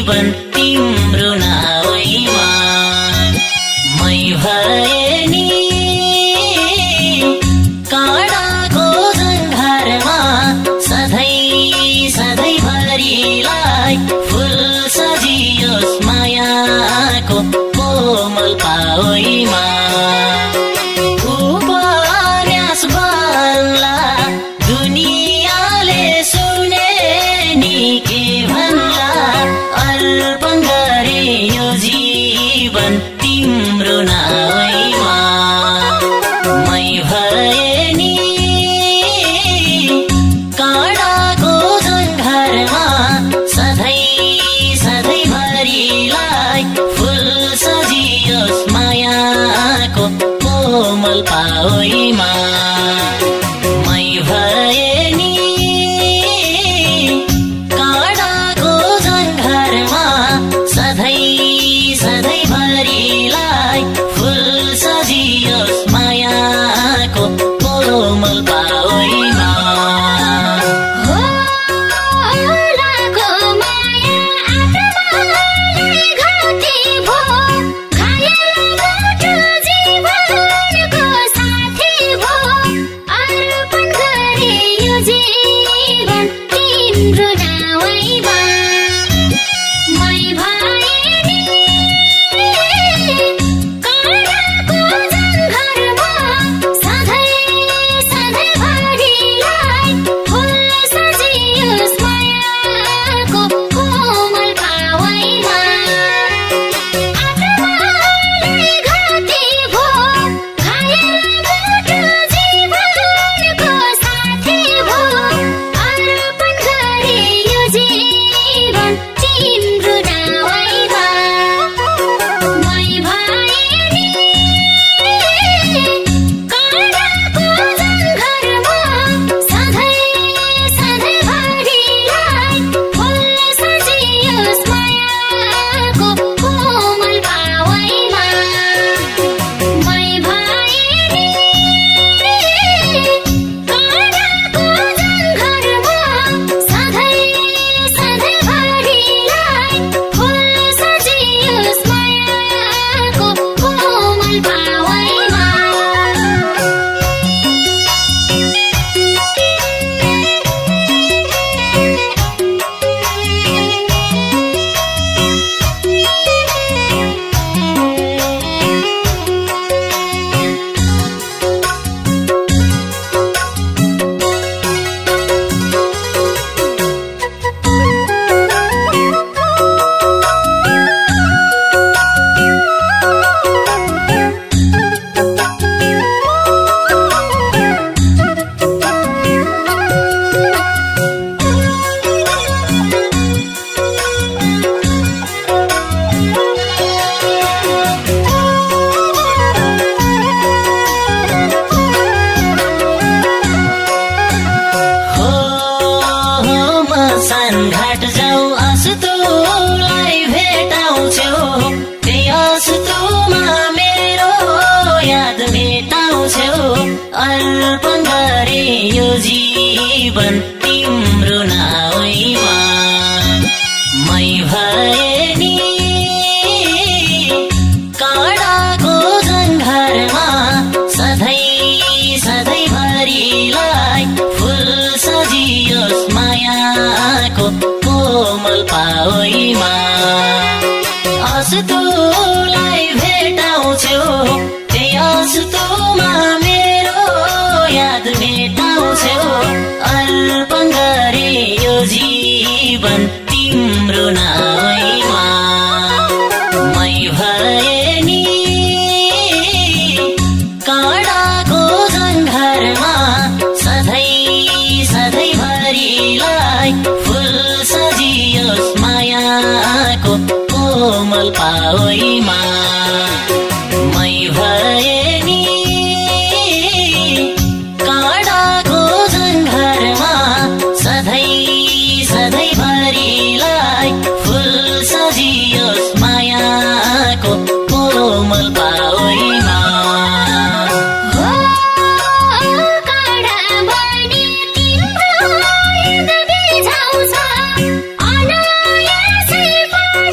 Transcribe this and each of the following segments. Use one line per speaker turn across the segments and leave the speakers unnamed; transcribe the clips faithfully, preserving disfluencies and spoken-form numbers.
जीवन तिम्रो नावैमा मै भए नि काँडाको जङ्घारमा सधैँ सधैँभरिलाई फुल सजियोस् मायाको कोमल पावैमा उपन्यास बन्ला दुनियाँले सुने नि के भन्ला अर्पण गरे यो जीवन तिम्रो नावैमा मै भए नि काँडाको जङ्घारमा सधैँ सधैँभरिलाई फुल सजियोस् मायाको कोमल पावैमा मै भए नि काँडाको जङ्घारमा सधैँ सधैँभरिलाई फुल सजियोस् मायाको कोमल पावैमा घाट जाऊ अस्तुलाई भेटाउँछौ त्यही अस्तुमा मेरो याद भेटाउँछौ अर्पण गरे यो जीवन तिम्रो नावैमा मै भए नि काँडाको जङ्घारमा सधैँ सधैँभरिलाई फुल सजियोस् मायाको कोमल पावैमा अस्तुलाई भेटाउँछौ त्यही अस्तुमा मेरो याद भेटाउँछौ अर्पण गरे यो जीवन तिम्रो नावैमा मै भए नि काँडाको जङ्घारमा सधैँ सधैँभरिलाई फुल सजियोस् मायाको कोमल पावैमा मै भए नि काँडाको जङ्घारमा सधैँ सधैँभरिलाई फुल सजियोस् मायाको कोमल पावैमा
तिम्रो याद बिझाउँछ अनायासै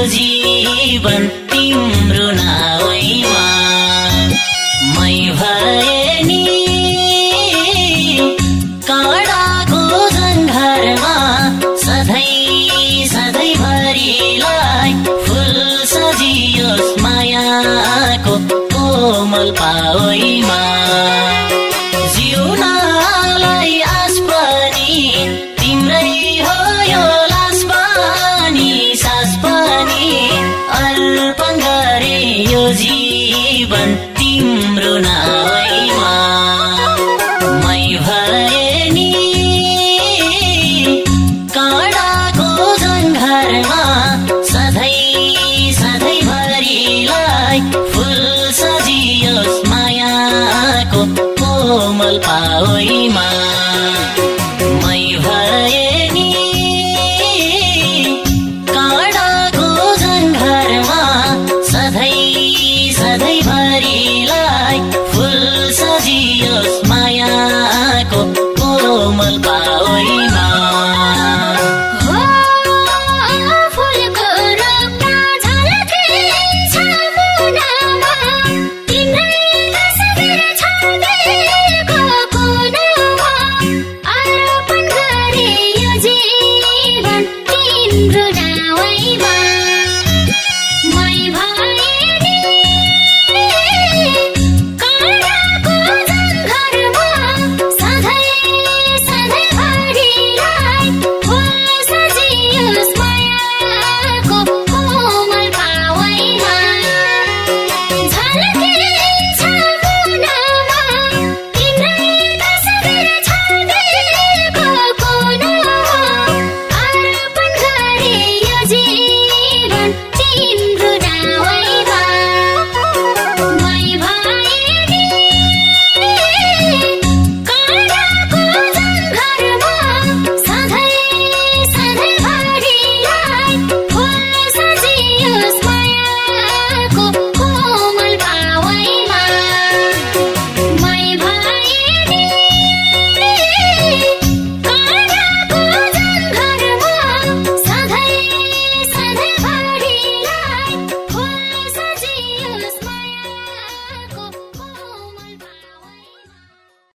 जीवन तिम्रो नावैमा मै भए नि काँडाको जङ्घरमा सधैँ सधैँभरिलाई फुल सजियोस् मायाको कोमल पावैमा जिउनालाई आस पनि तिम्रै हो यो लास पनि सास पनि अर्पण गरे यो जीवन तिम्रो नावैमा मै भए नि काँडाको जङ्घरमा सधैँ सधैँभरिलाई फुल सजियोस् मायाको कोमल पावैमा